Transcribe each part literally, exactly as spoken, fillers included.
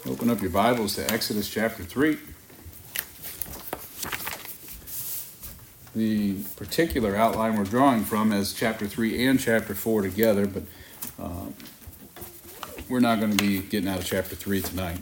Open up your Bibles to Exodus chapter three. The particular outline we're drawing from is chapter three and chapter four together, but uh, we're not going to be getting out of chapter three tonight.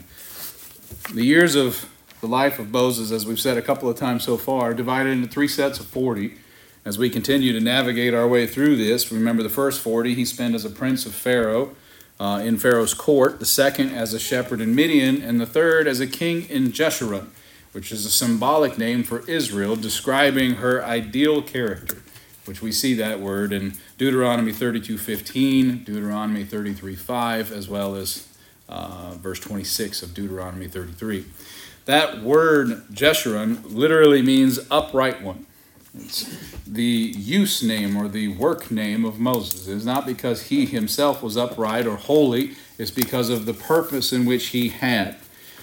The years of the life of Moses, as we've said a couple of times so far, are divided into three sets of forty. As we continue to navigate our way through this, remember the first forty he spent as a prince of Pharaoh, Uh, in Pharaoh's court, the second as a shepherd in Midian, and the third as a king in Jeshurun, which is a symbolic name for Israel, describing her ideal character, which we see that word in Deuteronomy thirty-two fifteen, Deuteronomy thirty-three five, as well as uh, verse twenty-six of Deuteronomy thirty-three. That word Jeshurun literally means upright one. It's the use name or the work name of Moses. It's not because he himself was upright or holy. It's because of the purpose in which he had.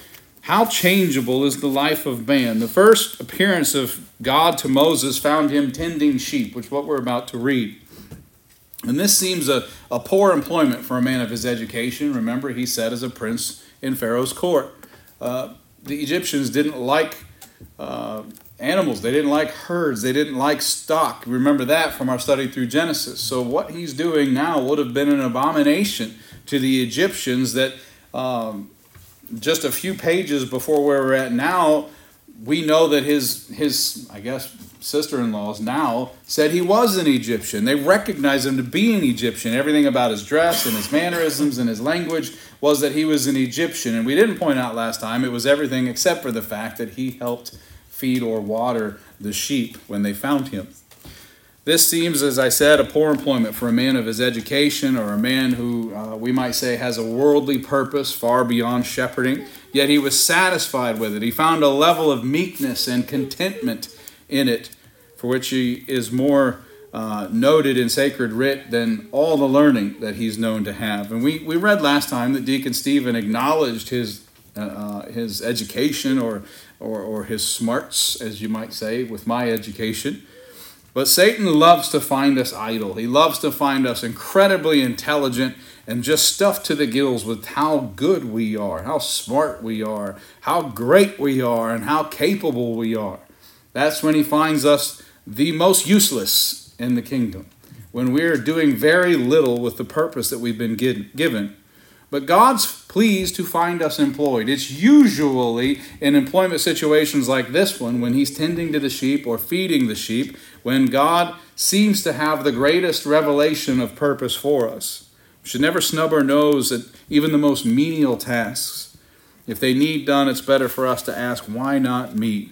How changeable is the life of man? The first appearance of God to Moses found him tending sheep, which is what we're about to read. And this seems a, a poor employment for a man of his education. Remember, he sat as a prince in Pharaoh's court. Uh, the Egyptians didn't like Uh, animals. They didn't like herds. They didn't like stock. Remember that from our study through Genesis. So what he's doing now would have been an abomination to the Egyptians that um, just a few pages before where we're at now, we know that his, his I guess, sister-in-laws now said he was an Egyptian. They recognized him to be an Egyptian. Everything about his dress and his mannerisms and his language was that he was an Egyptian. And we didn't point out last time, it was everything except for the fact that he helped feed or water the sheep when they found him. This seems, as I said, a poor employment for a man of his education, or a man who uh, we might say has a worldly purpose far beyond shepherding, yet he was satisfied with it. He found a level of meekness and contentment in it, for which he is more uh, noted in sacred writ than all the learning that he's known to have. And we, we read last time that Deacon Stephen acknowledged his uh, his education or Or, or his smarts, as you might say, with my education. But Satan loves to find us idle. He loves to find us incredibly intelligent and just stuffed to the gills with how good we are, how smart we are, how great we are, and how capable we are. That's when he finds us the most useless in the kingdom, when we're doing very little with the purpose that we've been given. But God's pleased to find us employed. It's usually in employment situations like this one, when he's tending to the sheep or feeding the sheep, when God seems to have the greatest revelation of purpose for us. We should never snub our nose at even the most menial tasks. If they need done, it's better for us to ask, why not me?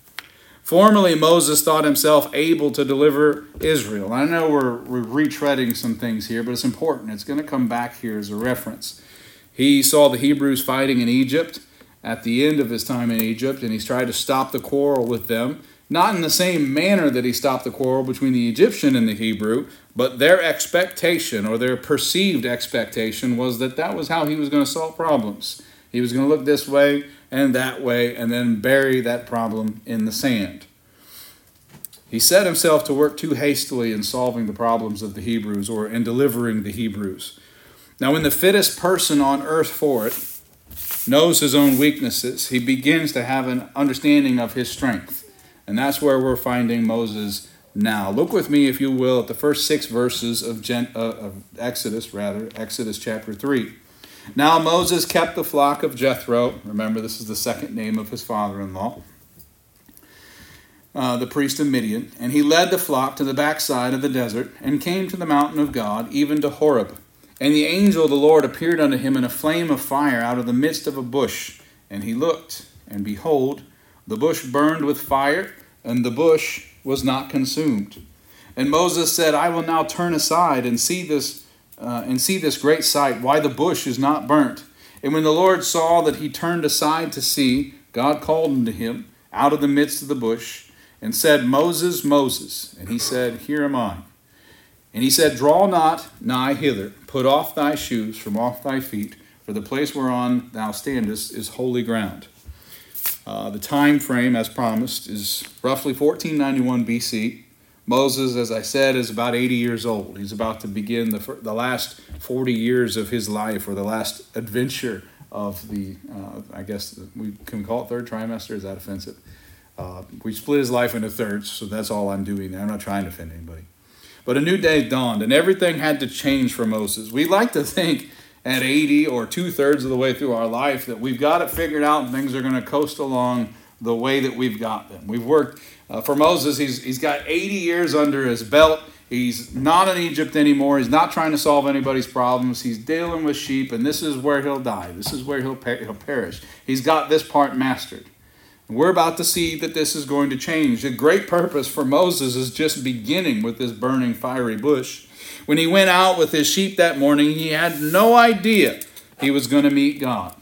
Formerly, Moses thought himself able to deliver Israel. I know we're, we're retreading some things here, but it's important. It's going to come back here as a reference. He saw the Hebrews fighting in Egypt at the end of his time in Egypt, and he's tried to stop the quarrel with them. Not in the same manner that he stopped the quarrel between the Egyptian and the Hebrew, but their expectation or their perceived expectation was that that was how he was going to solve problems. He was going to look this way and that way and then bury that problem in the sand. He set himself to work too hastily in solving the problems of the Hebrews or in delivering the Hebrews. Now, when the fittest person on earth for it knows his own weaknesses, he begins to have an understanding of his strength. And that's where we're finding Moses now. Look with me, if you will, at the first six verses of, Gen- uh, of Exodus, rather, Exodus chapter three. Now Moses kept the flock of Jethro. Remember, this is the second name of his father-in-law, uh, the priest of Midian. And he led the flock to the backside of the desert and came to the mountain of God, even to Horeb. And the angel of the Lord appeared unto him in a flame of fire out of the midst of a bush. And he looked, and behold, the bush burned with fire, and the bush was not consumed. And Moses said, I will now turn aside and see this uh, and see this great sight, why the bush is not burnt. And when the Lord saw that he turned aside to see, God called unto him out of the midst of the bush, and said, Moses, Moses. And he said, Here am I. And he said, Draw not nigh hither, put off thy shoes from off thy feet, for the place whereon thou standest is holy ground. Uh, the time frame, as promised, is roughly fourteen ninety-one B C. Moses, as I said, is about eighty years old. He's about to begin the, the last forty years of his life, or the last adventure of the, uh, I guess we can call it third trimester. Is that offensive? Uh, we split his life into thirds, so that's all I'm doing there. I'm not trying to offend anybody. But a new day dawned, and everything had to change for Moses. We like to think at eighty or two-thirds of the way through our life that we've got it figured out and things are going to coast along the way that we've got them. We've worked, uh, for Moses, he's he's got eighty years under his belt. He's not in Egypt anymore. He's not trying to solve anybody's problems. He's dealing with sheep, and this is where he'll die. This is where he'll, per- he'll perish. He's got this part mastered. And we're about to see that this is going to change. The great purpose for Moses is just beginning with this burning fiery bush. When he went out with his sheep that morning, he had no idea he was going to meet God.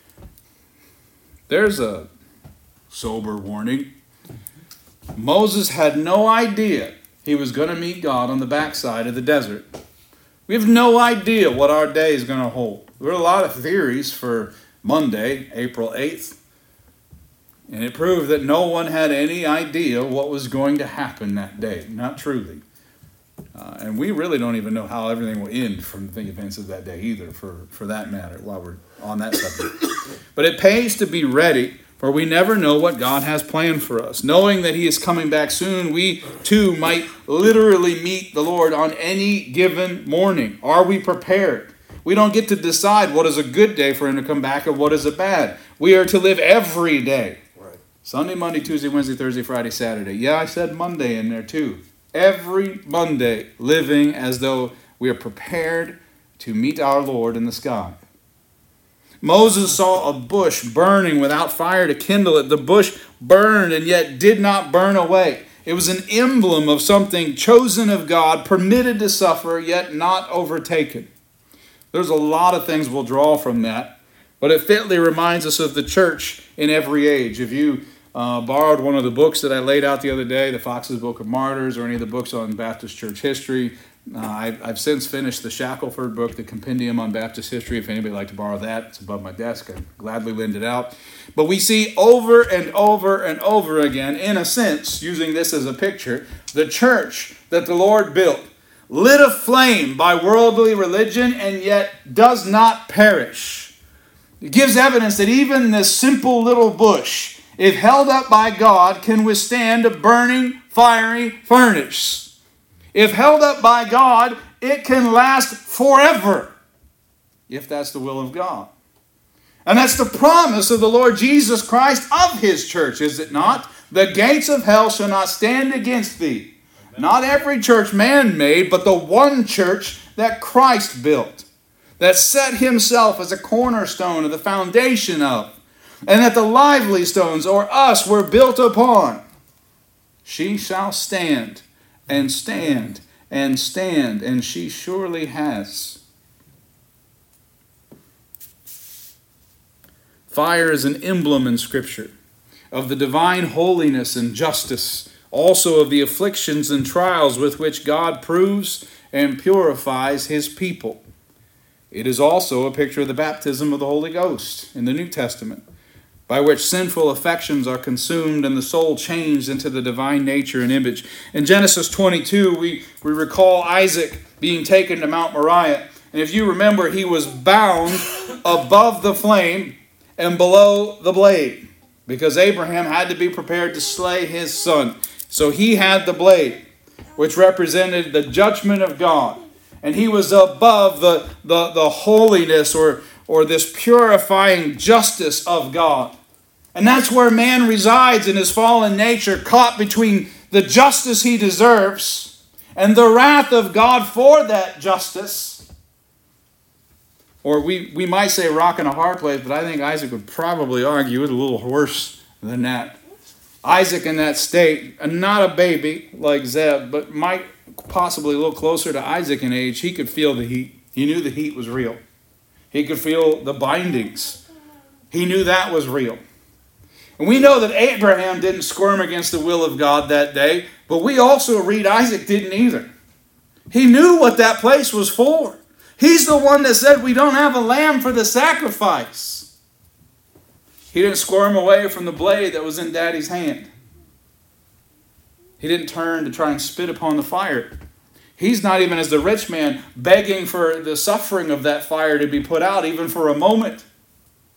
There's a sober warning. Moses had no idea he was going to meet God on the backside of the desert. We have no idea what our day is going to hold. There are a lot of theories for Monday, April eighth. And it proved that no one had any idea what was going to happen that day. Not truly. Uh, and we really don't even know how everything will end from the events of that day either, for, for that matter, while we're on that subject. But it pays to be ready, for we never know what God has planned for us. Knowing that he is coming back soon, we too might literally meet the Lord on any given morning. Are we prepared? We don't get to decide what is a good day for him to come back and what is a bad. We are to live every day. Right. Sunday, Monday, Tuesday, Wednesday, Thursday, Friday, Saturday. Yeah, I said Monday in there too. Every Monday, living as though we are prepared to meet our Lord in the sky. Moses saw a bush burning without fire to kindle it. The bush burned and yet did not burn away. It was an emblem of something chosen of God, permitted to suffer, yet not overtaken. There's a lot of things we'll draw from that, but it fitly reminds us of the church in every age. If you uh, borrowed one of the books that I laid out the other day, the Fox's Book of Martyrs, or any of the books on Baptist church history, Uh, I've, I've since finished the Shackelford book, the Compendium on Baptist History. If anybody would like to borrow that, it's above my desk. I'd gladly lend it out. But we see over and over and over again, in a sense, using this as a picture, the church that the Lord built, lit aflame by worldly religion and yet does not perish. It gives evidence that even this simple little bush, if held up by God, can withstand a burning, fiery furnace. If held up by God, it can last forever, if that's the will of God. And that's the promise of the Lord Jesus Christ of his church, is it not? The gates of hell shall not stand against thee. Amen. Not every church man-made, but the one church that Christ built, that set himself as a cornerstone of the foundation of, and that the lively stones, or us, were built upon. She shall stand. And stand, and stand, and she surely has. Fire is an emblem in Scripture of the divine holiness and justice, also of the afflictions and trials with which God proves and purifies his people. It is also a picture of the baptism of the Holy Ghost in the New Testament, by which sinful affections are consumed and the soul changed into the divine nature and image. In Genesis twenty-two, we, we recall Isaac being taken to Mount Moriah. And if you remember, he was bound above the flame and below the blade, because Abraham had to be prepared to slay his son. So he had the blade, which represented the judgment of God. And he was above the, the, the holiness or, or this purifying justice of God. And that's where man resides in his fallen nature, caught between the justice he deserves and the wrath of God for that justice. Or we, we might say rock and a hard place, but I think Isaac would probably argue it's a little worse than that. Isaac in that state, and not a baby like Zeb, but might possibly a little closer to Isaac in age, he could feel the heat. He knew the heat was real. He could feel the bindings. He knew that was real. And we know that Abraham didn't squirm against the will of God that day, but we also read Isaac didn't either. He knew what that place was for. He's the one that said we don't have a lamb for the sacrifice. He didn't squirm away from the blade that was in Daddy's hand. He didn't turn to try and spit upon the fire. He's not even, as the rich man, begging for the suffering of that fire to be put out, even for a moment.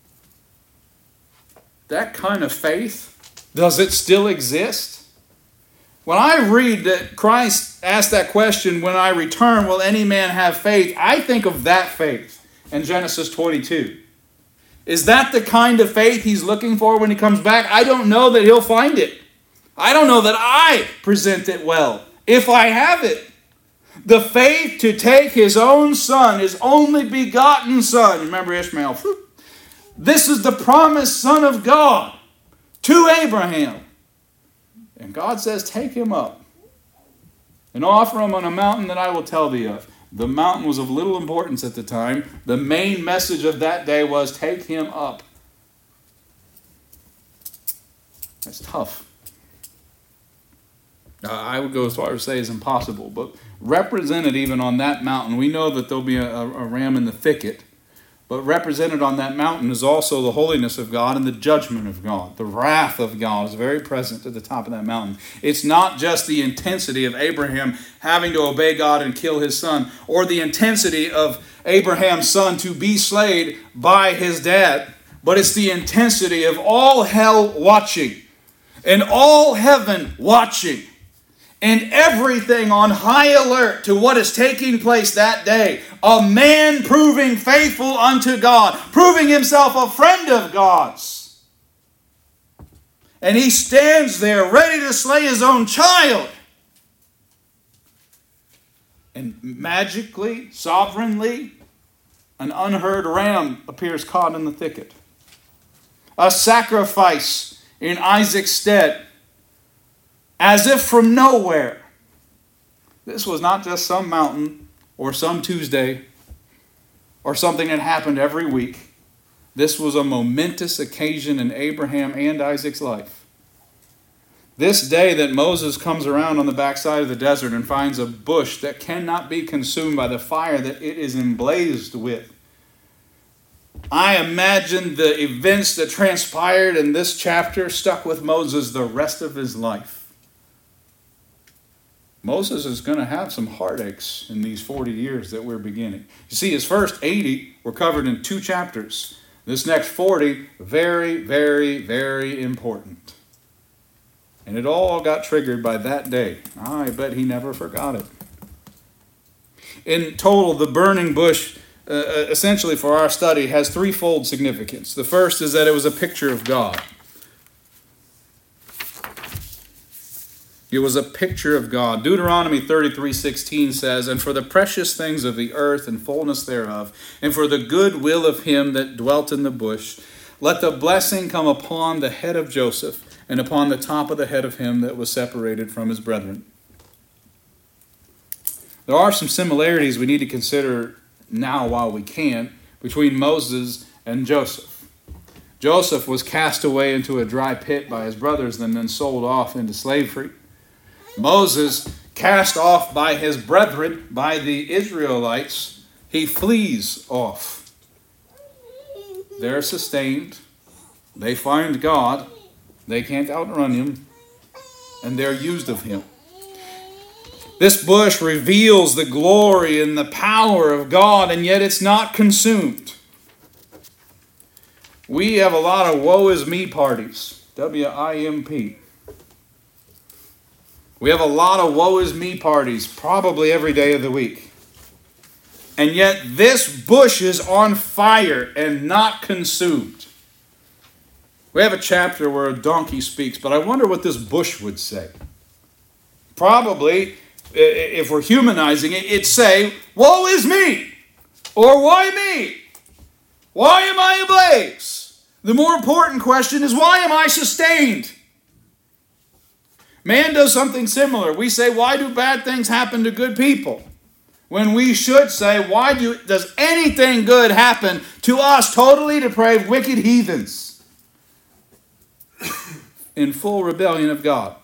that kind of faith, does it still exist? When I read that Christ asked that question, when I return, will any man have faith? I think of that faith in Genesis twenty-two. Is that the kind of faith he's looking for when he comes back? I don't know that he'll find it. I don't know that I present it well, if I have it. The faith to take his own son, his only begotten son. Remember Ishmael. This is the promised son of God to Abraham. And God says, take him up and offer him on a mountain that I will tell thee of. The mountain was of little importance at the time. The main message of that day was, take him up. That's tough. Uh, I would go as far as to say it's impossible. But represented even on that mountain, we know that there'll be a, a ram in the thicket. But represented on that mountain is also the holiness of God and the judgment of God. The wrath of God is very present at the top of that mountain. It's not just the intensity of Abraham having to obey God and kill his son, or the intensity of Abraham's son to be slain by his dad, but it's the intensity of all hell watching and all heaven watching, and everything on high alert to what is taking place that day. A man proving faithful unto God, proving himself a friend of God's. And he stands there ready to slay his own child. And magically, sovereignly, an unheard ram appears caught in the thicket. A sacrifice in Isaac's stead. As if from nowhere. This was not just some mountain or some Tuesday or something that happened every week. This was a momentous occasion in Abraham and Isaac's life. This day that Moses comes around on the backside of the desert and finds a bush that cannot be consumed by the fire that it is emblazed with. I imagine the events that transpired in this chapter stuck with Moses the rest of his life. Moses is going to have some heartaches in these forty years that we're beginning. You see, his first eighty were covered in two chapters. This next forty, very, very, very important. And it all got triggered by that day. I bet he never forgot it. In total, the burning bush, uh, essentially for our study, has threefold significance. The first is that it was a picture of God. It was a picture of God. Deuteronomy thirty-three sixteen says, and for the precious things of the earth and fullness thereof, and for the good will of him that dwelt in the bush, let the blessing come upon the head of Joseph, and upon the top of the head of him that was separated from his brethren. There are some similarities we need to consider now while we can between Moses and Joseph. Joseph was cast away into a dry pit by his brothers and then sold off into slavery. Moses, cast off by his brethren, by the Israelites, he flees off. They're sustained. They find God. They can't outrun him. And they're used of him. This bush reveals the glory and the power of God, and yet it's not consumed. We have a lot of woe is me parties. W I M P. We have a lot of woe is me parties, probably every day of the week. And yet this bush is on fire and not consumed. We have a chapter where a donkey speaks, but I wonder what this bush would say. Probably, if we're humanizing it, it'd say, woe is me! Or why me? Why am I ablaze? The more important question is, why am I sustained? Man does something similar. We say, why do bad things happen to good people? When we should say, why do, does anything good happen to us totally depraved, wicked heathens in full rebellion of God?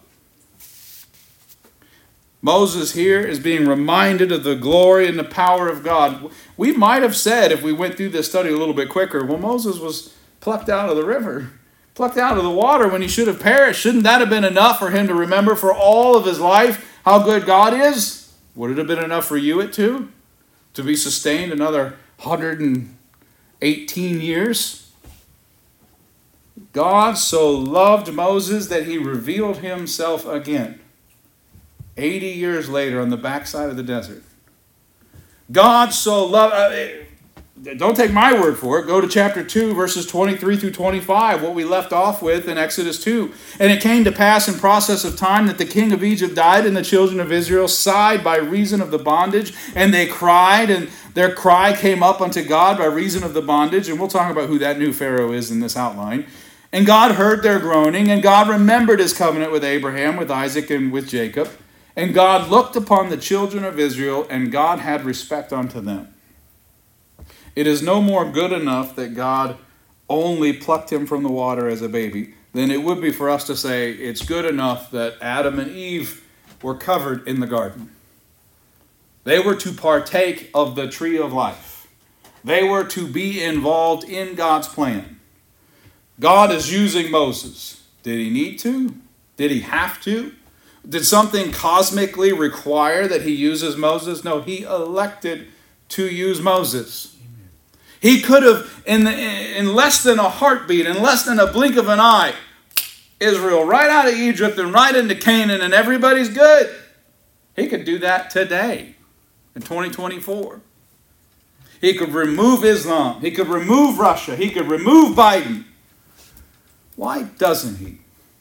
Moses here is being reminded of the glory and the power of God. We might have said, if we went through this study a little bit quicker, well, Moses was plucked out of the river, plucked out of the water when he should have perished. Shouldn't that have been enough for him to remember for all of his life how good God is? Would it have been enough for you at two? To be sustained another one hundred eighteen years? God so loved Moses that he revealed himself again. eighty years later on the backside of the desert. God so loved... Uh, don't take my word for it. Go to chapter two, verses twenty-three through twenty-five, what we left off with in Exodus two. And it came to pass in process of time that the king of Egypt died, and the children of Israel sighed by reason of the bondage, and they cried, and their cry came up unto God by reason of the bondage. And we'll talk about who that new Pharaoh is in this outline. And God heard their groaning, and God remembered his covenant with Abraham, with Isaac, and with Jacob. And God looked upon the children of Israel, and God had respect unto them. It is no more good enough that God only plucked him from the water as a baby than it would be for us to say it's good enough that Adam and Eve were covered in the garden. They were to partake of the tree of life. They were to be involved in God's plan. God is using Moses. Did he need to? Did he have to? Did something cosmically require that he uses Moses? No, he elected to use Moses. Amen. He could have, in, the, in less than a heartbeat, in less than a blink of an eye, Israel right out of Egypt and right into Canaan, and everybody's good. He could do that today in twenty twenty-four. He could remove Islam. He could remove Russia. He could remove Biden. Why doesn't he?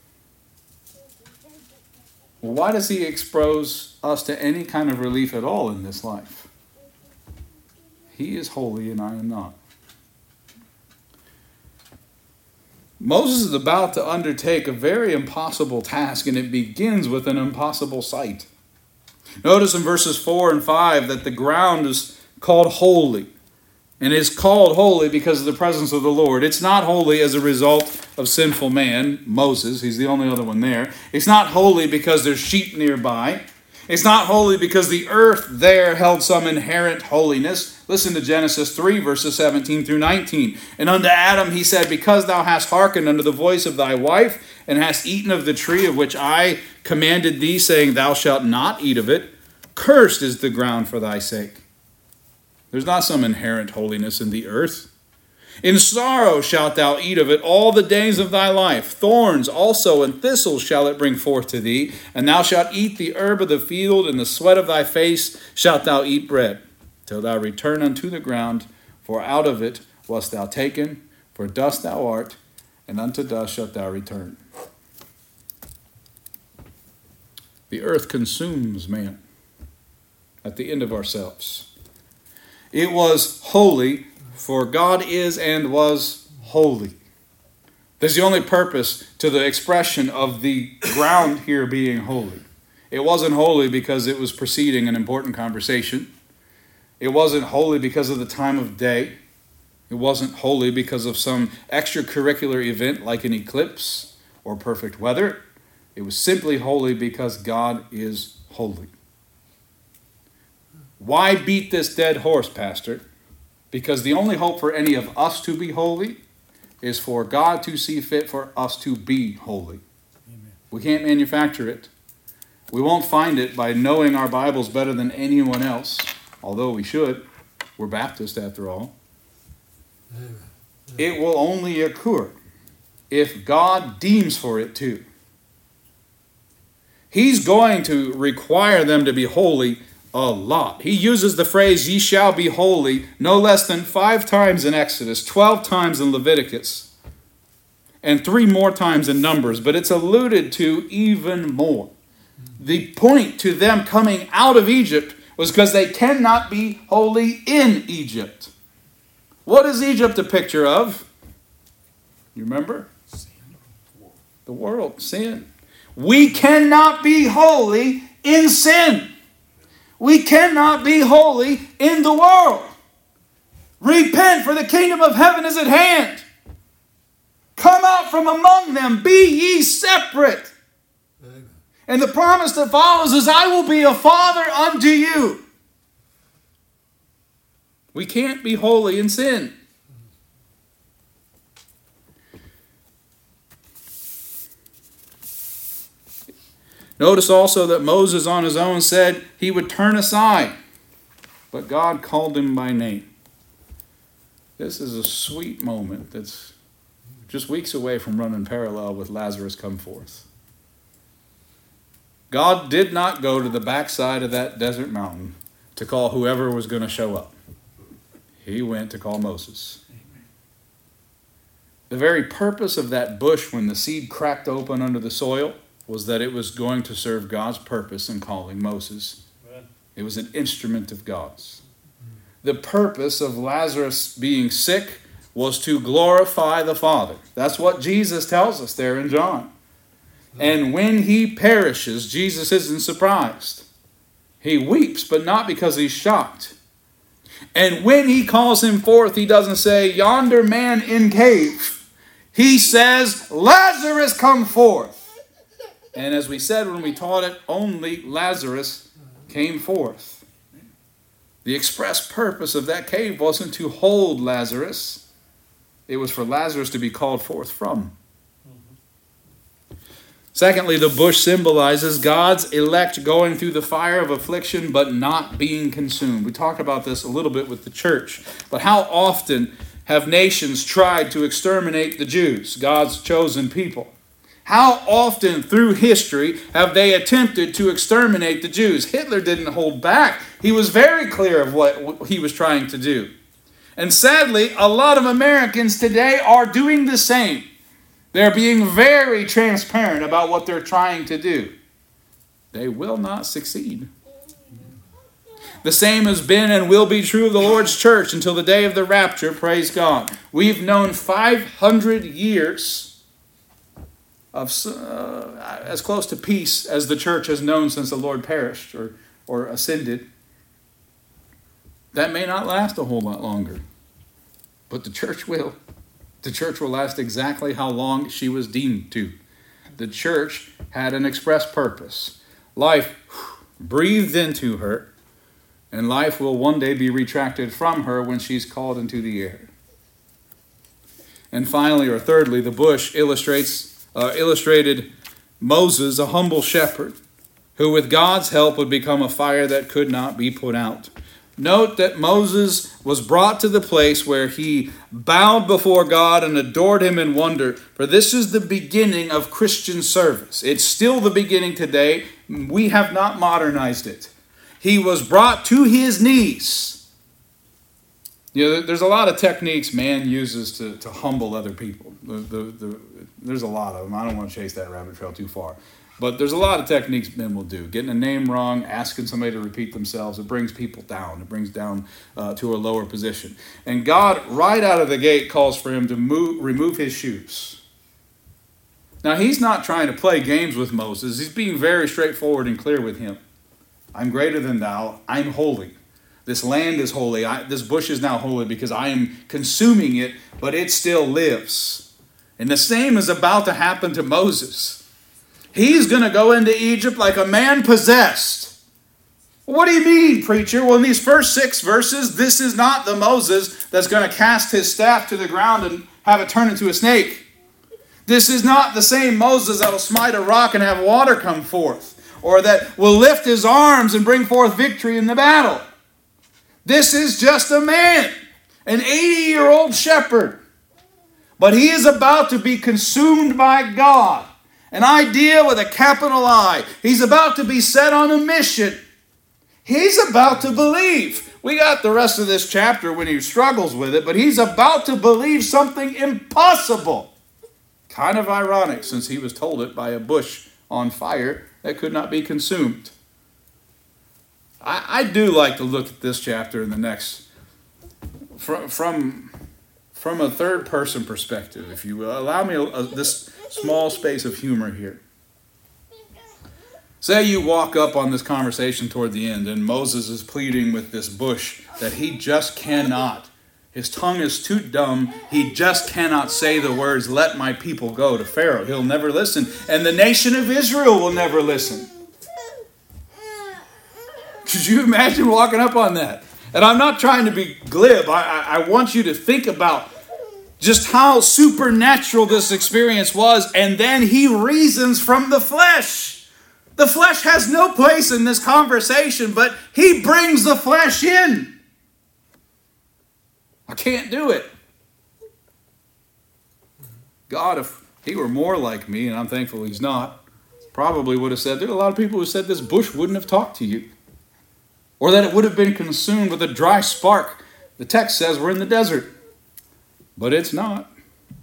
Well, why does he expose us to any kind of relief at all in this life? He is holy and I am not. Moses is about to undertake a very impossible task, and it begins with an impossible sight. Notice in verses four and five that the ground is called holy. And is called holy because of the presence of the Lord. It's not holy as a result of sinful man, Moses. He's the only other one there. It's not holy because there's sheep nearby. It's not holy because the earth there held some inherent holiness. Listen to Genesis three, verses seventeen through nineteen. And unto Adam he said, because thou hast hearkened unto the voice of thy wife, and hast eaten of the tree of which I commanded thee, saying, thou shalt not eat of it, cursed is the ground for thy sake. There's not some inherent holiness in the earth. In sorrow shalt thou eat of it all the days of thy life. Thorns also and thistles shall it bring forth to thee. And thou shalt eat the herb of the field, and the sweat of thy face shalt thou eat bread, till thou return unto the ground. For out of it wast thou taken, for dust thou art, and unto dust shalt thou return. The earth consumes man at the end of ourselves. It was holy, for God is and was holy. There's the only purpose to the expression of the ground here being holy. It wasn't holy because it was preceding an important conversation. It wasn't holy because of the time of day. It wasn't holy because of some extracurricular event like an eclipse or perfect weather. It was simply holy because God is holy. Why beat this dead horse, Pastor? Because the only hope for any of us to be holy is for God to see fit for us to be holy. Amen. We can't manufacture it. We won't find it by knowing our Bibles better than anyone else, although we should. We're Baptist after all. Amen. It will only occur if God deems for it to. He's going to require them to be holy a lot. He uses the phrase, ye shall be holy, no less than five times in Exodus, twelve times in Leviticus, and three more times in Numbers, but it's alluded to even more. The point to them coming out of Egypt was because they cannot be holy in Egypt. What is Egypt a picture of? You remember? The world, sin. We cannot be holy in sin. We cannot be holy in the world. Repent, for the kingdom of heaven is at hand. Come out from among them. Be ye separate. Amen. And the promise that follows is, I will be a father unto you. We can't be holy in sin. Notice also that Moses on his own said he would turn aside, but God called him by name. This is a sweet moment that's just weeks away from running parallel with Lazarus come forth. God did not go to the backside of that desert mountain to call whoever was going to show up. He went to call Moses. The very purpose of that bush when the seed cracked open under the soil was that it was going to serve God's purpose in calling Moses. It was an instrument of God's. The purpose of Lazarus being sick was to glorify the Father. That's what Jesus tells us there in John. And when he perishes, Jesus isn't surprised. He weeps, but not because he's shocked. And when he calls him forth, he doesn't say, yonder man in cave. He says, Lazarus, come forth. And as we said when we taught it, only Lazarus came forth. The express purpose of that cave wasn't to hold Lazarus. It was for Lazarus to be called forth from. Secondly, the bush symbolizes God's elect going through the fire of affliction but not being consumed. We talked about this a little bit with the church. But how often have nations tried to exterminate the Jews, God's chosen people? How often through history have they attempted to exterminate the Jews? Hitler didn't hold back. He was very clear of what he was trying to do. And sadly, a lot of Americans today are doing the same. They're being very transparent about what they're trying to do. They will not succeed. The same has been and will be true of the Lord's church until the day of the rapture, praise God. We've known five hundred years of uh, as close to peace as the church has known since the Lord perished or, or ascended. That may not last a whole lot longer, but the church will. The church will last exactly how long she was deemed to. The church had an express purpose. Life breathed into her, and life will one day be retracted from her when she's called into the air. And finally, or thirdly, the bush illustrates uh, illustrated Moses, a humble shepherd, who with God's help would become a fire that could not be put out. Note that Moses was brought to the place where he bowed before God and adored him in wonder. For this is the beginning of Christian service. It's still the beginning today. We have not modernized it. He was brought to his knees. You know, there's a lot of techniques man uses to, to humble other people. The, the, the, there's a lot of them. I don't want to chase that rabbit trail too far. But there's a lot of techniques men will do. Getting a name wrong, asking somebody to repeat themselves, it brings people down. It brings down uh, to a lower position. And God, right out of the gate, calls for him to move, remove his shoes. Now, he's not trying to play games with Moses. He's being very straightforward and clear with him. I'm greater than thou. I'm holy. This land is holy. I, this bush is now holy because I am consuming it, but it still lives. And the same is about to happen to Moses. He's going to go into Egypt like a man possessed. What do you mean, preacher? Well, in these first six verses, this is not the Moses that's going to cast his staff to the ground and have it turn into a snake. This is not the same Moses that will smite a rock and have water come forth, or that will lift his arms and bring forth victory in the battle. This is just a man, an eighty-year-old shepherd. But he is about to be consumed by God. An idea with a capital I. He's about to be set on a mission. He's about to believe. We got the rest of this chapter when he struggles with it, but he's about to believe something impossible. Kind of ironic, since he was told it by a bush on fire that could not be consumed. I, I do like to look at this chapter and the next from, from, from a third-person perspective, if you will. Allow me a, a, this small space of humor here. Say you walk up on this conversation toward the end and Moses is pleading with this bush that he just cannot. His tongue is too dumb. He just cannot say the words, let my people go, to Pharaoh. He'll never listen. And the nation of Israel will never listen. Could you imagine walking up on that? And I'm not trying to be glib. I, I, I want you to think about just how supernatural this experience was. And then he reasons from the flesh. The flesh has no place in this conversation, but he brings the flesh in. I can't do it. God, if he were more like me, and I'm thankful he's not, probably would have said, there are a lot of people who said this bush wouldn't have talked to you. Or that it would have been consumed with a dry spark. The text says we're in the desert. But it's not.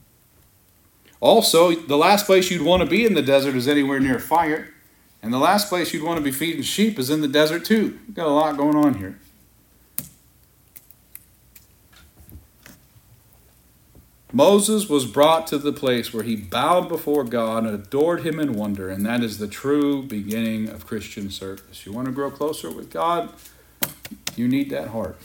Also, the last place you'd want to be in the desert is anywhere near fire. And the last place you'd want to be feeding sheep is in the desert too. We've got a lot going on here. Moses was brought to the place where he bowed before God and adored him in wonder, and that is the true beginning of Christian service. You want to grow closer with God? You need that heart.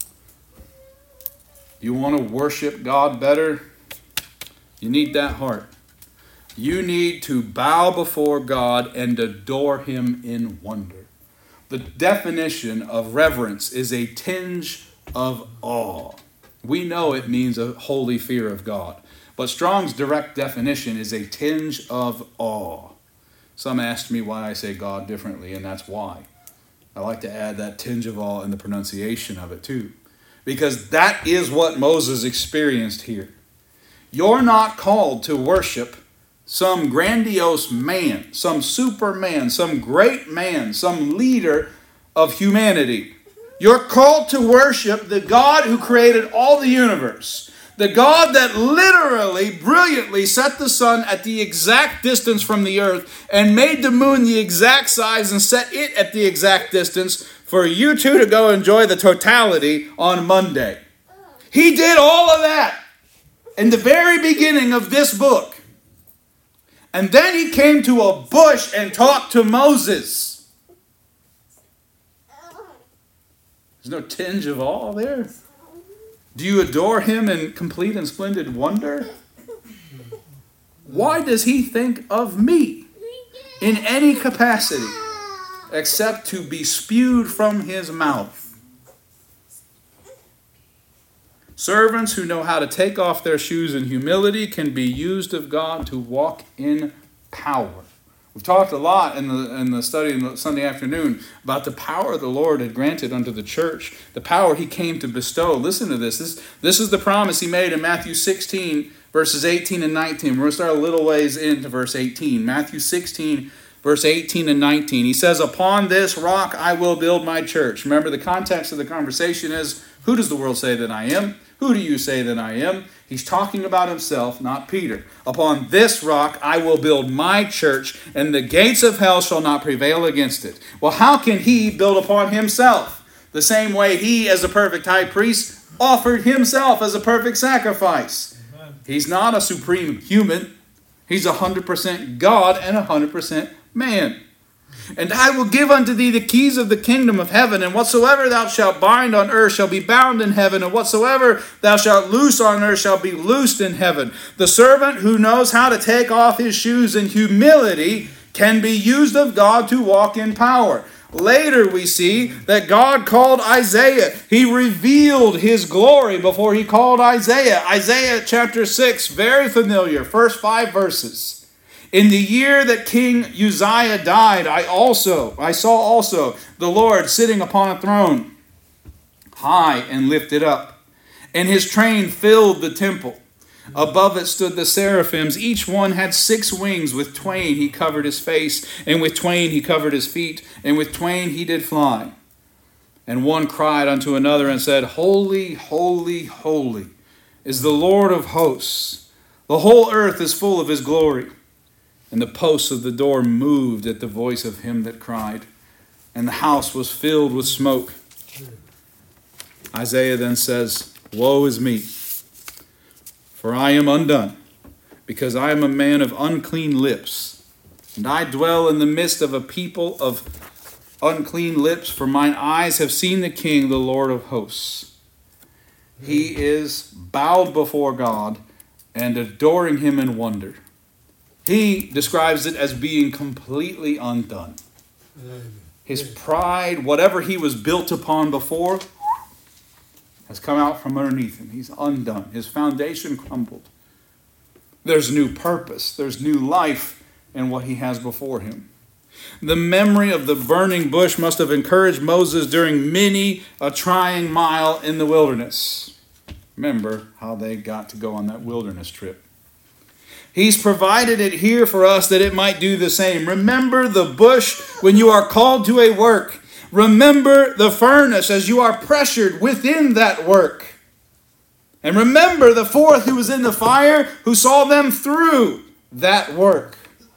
You want to worship God better? You need that heart. You need to bow before God and adore him in wonder. The definition of reverence is a tinge of awe. We know it means a holy fear of God. But Strong's direct definition is a tinge of awe. Some asked me why I say God differently, and that's why. I like to add that tinge of awe in the pronunciation of it too. Because that is what Moses experienced here. You're not called to worship some grandiose man, some superman, some great man, some leader of humanity. You're called to worship the God who created all the universe. The God that literally, brilliantly set the sun at the exact distance from the earth and made the moon the exact size and set it at the exact distance for you two to go enjoy the totality on Monday. He did all of that in the very beginning of this book. And then he came to a bush and talked to Moses. There's no tinge of awe there. Do you adore him in complete and splendid wonder? Why does he think of me in any capacity except to be spewed from his mouth? Servants who know how to take off their shoes in humility can be used of God to walk in power. We've talked a lot in the in the study in the Sunday afternoon about the power the Lord had granted unto the church, the power he came to bestow. Listen to this. This, this is the promise he made in Matthew sixteen, verses eighteen and nineteen. We're going to start a little ways into verse eighteen. Matthew sixteen, verse eighteen and nineteen. He says, upon this rock I will build my church. Remember, the context of the conversation is, who does the world say that I am? Who do you say that I am? He's talking about himself, not Peter. Upon this rock I will build my church, and the gates of hell shall not prevail against it. Well, how can he build upon himself? The same way he, as a perfect high priest, offered himself as a perfect sacrifice. Amen. He's not a supreme human. He's one hundred percent God and one hundred percent man. And I will give unto thee the keys of the kingdom of heaven, and whatsoever thou shalt bind on earth shall be bound in heaven, and whatsoever thou shalt loose on earth shall be loosed in heaven. The servant who knows how to take off his shoes in humility can be used of God to walk in power. Later we see that God called Isaiah. He revealed his glory before he called Isaiah. Isaiah chapter six, very familiar, first five verses. In the year that King Uzziah died, I also, I saw also the Lord sitting upon a throne, high and lifted up, and his train filled the temple. Above it stood the seraphims. Each one had six wings. With twain he covered his face, and with twain he covered his feet, and with twain he did fly. And one cried unto another and said, Holy, holy, holy is the Lord of hosts. The whole earth is full of his glory. And the posts of the door moved at the voice of him that cried, and the house was filled with smoke. Isaiah then says, Woe is me, for I am undone, because I am a man of unclean lips, and I dwell in the midst of a people of unclean lips, for mine eyes have seen the King, the Lord of hosts. He is bowed before God and adoring him in wonder. He describes it as being completely undone. His pride, whatever he was built upon before, has come out from underneath him. He's undone. His foundation crumbled. There's new purpose. There's new life in what he has before him. The memory of the burning bush must have encouraged Moses during many a trying mile in the wilderness. Remember how they got to go on that wilderness trip. He's provided it here for us that it might do the same. Remember the bush when you are called to a work. Remember the furnace as you are pressured within that work. And remember the fourth who was in the fire, who saw them through that work.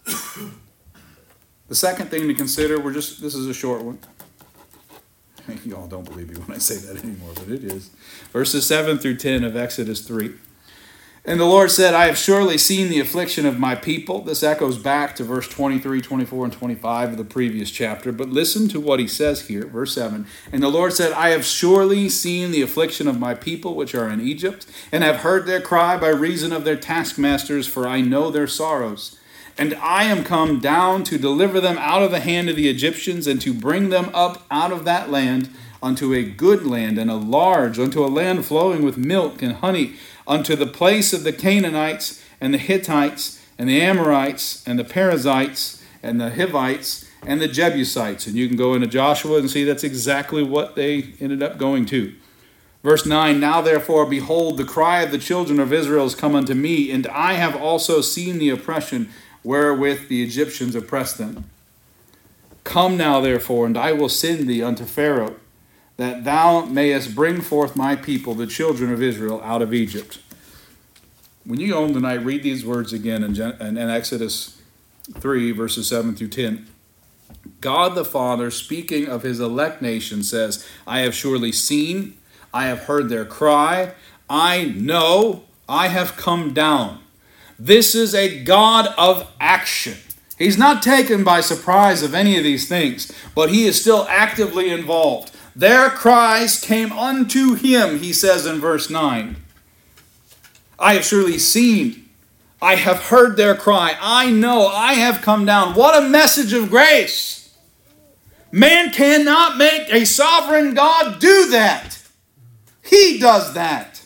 The second thing to consider, we're just this is a short one. Y'all don't believe me when I say that anymore, but it is. Verses seven through ten of Exodus three. And the Lord said, I have surely seen the affliction of my people. This echoes back to verse twenty-three, twenty-four, and twenty-five of the previous chapter. But listen to what he says here, verse seven. And the Lord said, I have surely seen the affliction of my people which are in Egypt, and have heard their cry by reason of their taskmasters, for I know their sorrows. And I am come down to deliver them out of the hand of the Egyptians, and to bring them up out of that land unto a good land, and a large, unto a land flowing with milk and honey, unto the place of the Canaanites, and the Hittites, and the Amorites, and the Perizzites, and the Hivites, and the Jebusites. And you can go into Joshua and see that's exactly what they ended up going to. Verse nine, Now therefore, behold, the cry of the children of Israel is come unto me, and I have also seen the oppression wherewith the Egyptians oppressed them. Come now therefore, and I will send thee unto Pharaoh, that thou mayest bring forth my people, the children of Israel, out of Egypt. When you go home tonight, read these words again in, Gen- in Exodus three, verses seven through ten. God the Father, speaking of his elect nation, says, I have surely seen, I have heard their cry, I know, I have come down. This is a God of action. He's not taken by surprise of any of these things, but he is still actively involved. Their cries came unto him, he says in verse nine. I have surely seen, I have heard their cry, I know, I have come down. What a message of grace! Man cannot make a sovereign God do that. He does that.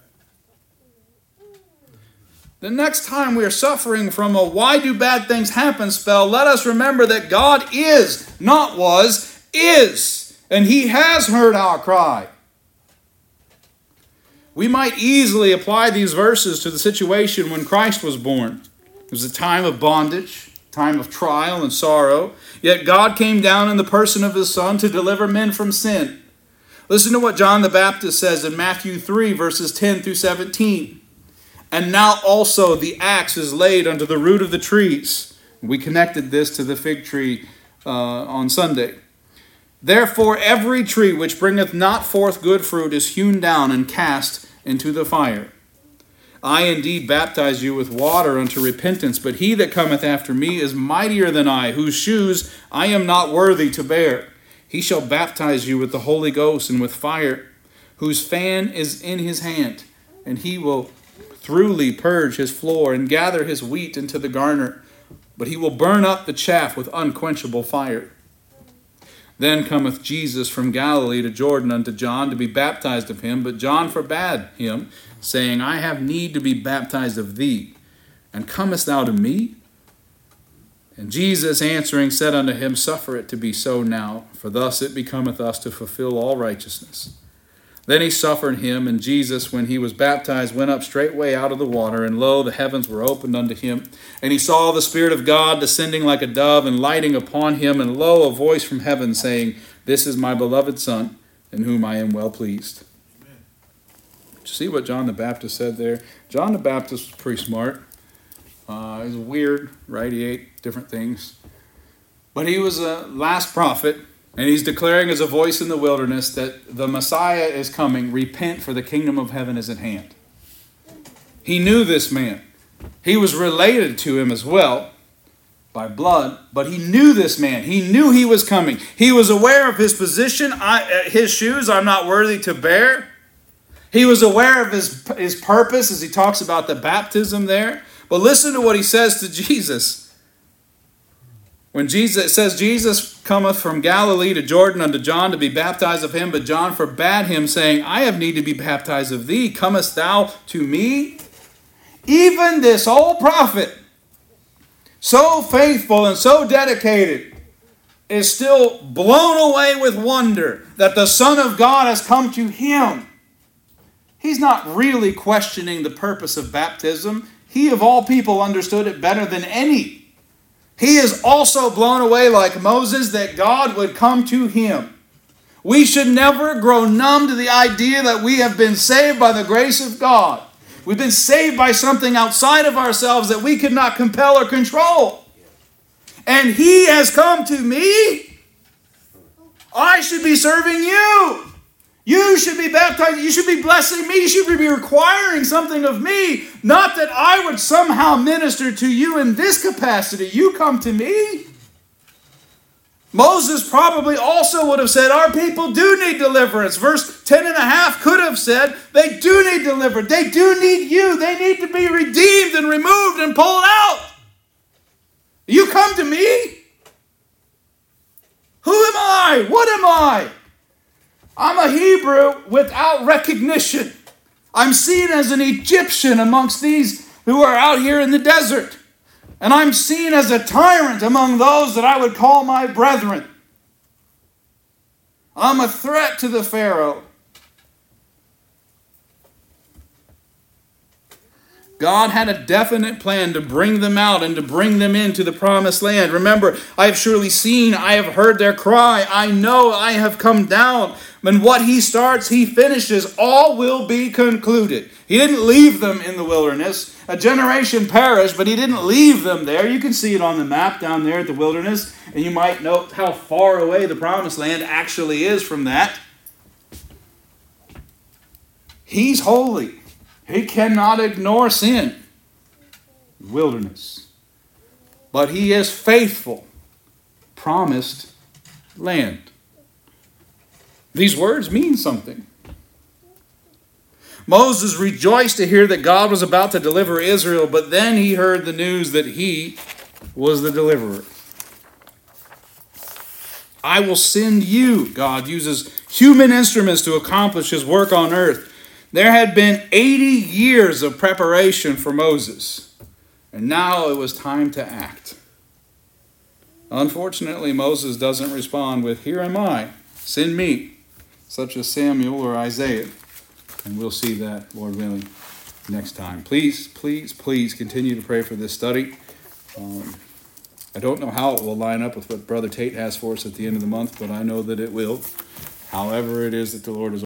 The next time we are suffering from a why do bad things happen spell, let us remember that God is, not was, is. And he has heard our cry. We might easily apply these verses to the situation when Christ was born. It was a time of bondage, time of trial and sorrow. Yet God came down in the person of his Son to deliver men from sin. Listen to what John the Baptist says in Matthew three, verses ten through seventeen. And now also the axe is laid unto the root of the trees. We connected this to the fig tree uh, on Sunday. Therefore every tree which bringeth not forth good fruit is hewn down and cast into the fire. I indeed baptize you with water unto repentance, but he that cometh after me is mightier than I, whose shoes I am not worthy to bear. He shall baptize you with the Holy Ghost and with fire, whose fan is in his hand, and he will thoroughly purge his floor and gather his wheat into the garner, but he will burn up the chaff with unquenchable fire. Then cometh Jesus from Galilee to Jordan unto John to be baptized of him, but John forbade him, saying, I have need to be baptized of thee, and comest thou to me? And Jesus answering said unto him, Suffer it to be so now, for thus it becometh us to fulfill all righteousness. Then he suffered him, and Jesus, when he was baptized, went up straightway out of the water, and lo, the heavens were opened unto him. And he saw the Spirit of God descending like a dove, and lighting upon him, and lo, a voice from heaven saying, This is my beloved Son, in whom I am well pleased. Amen. Did you see what John the Baptist said there? John the Baptist was pretty smart. Uh, he was weird, right? He ate different things. But he was a last prophet. And he's declaring as a voice in the wilderness that the Messiah is coming. Repent, for the kingdom of heaven is at hand. He knew this man. He was related to him as well by blood, but he knew this man. He knew he was coming. He was aware of his position. I, his shoes I'm not worthy to bear. He was aware of his, his purpose as he talks about the baptism there. But listen to what he says to Jesus. When Jesus, it says, Jesus cometh from Galilee to Jordan unto John to be baptized of him, but John forbade him, saying, I have need to be baptized of thee. Comest thou to me? Even this old prophet, so faithful and so dedicated, is still blown away with wonder that the Son of God has come to him. He's not really questioning the purpose of baptism. he of all people understood it better than any. He is also blown away like Moses that God would come to him. We should never grow numb to the idea that we have been saved by the grace of God. We've been saved by something outside of ourselves that we could not compel or control. And he has come to me. I should be serving you. You should be baptized. You should be blessing me. You should be requiring something of me. Not that I would somehow minister to you in this capacity. You come to me. Moses probably also would have said, our people do need deliverance. Verse ten and a half could have said, they do need deliverance. They do need you. They need to be redeemed and removed and pulled out. You come to me? Who am I? What am I? I'm a Hebrew without recognition. I'm seen as an Egyptian amongst these who are out here in the desert. And I'm seen as a tyrant among those that I would call my brethren. I'm a threat to the Pharaoh. God had a definite plan to bring them out and to bring them into the promised land. Remember, I have surely seen, I have heard their cry. I know I have come down. And what he starts, he finishes. All will be concluded. He didn't leave them in the wilderness. A generation perished, but he didn't leave them there. You can see it on the map down there at the wilderness. And you might note how far away the promised land actually is from that. He's holy. He cannot ignore sin. Wilderness. But he is faithful. Promised land. These words mean something. Moses rejoiced to hear that God was about to deliver Israel, but then he heard the news that he was the deliverer. I will send you. God uses human instruments to accomplish his work on earth. There had been eighty years of preparation for Moses, and now it was time to act. Unfortunately, Moses doesn't respond with, here am I, send me, such as Samuel or Isaiah. And we'll see that, Lord willing, next time. Please, please, please continue to pray for this study. Um, I don't know how it will line up with what Brother Tate has for us at the end of the month, but I know that it will. However it is that the Lord is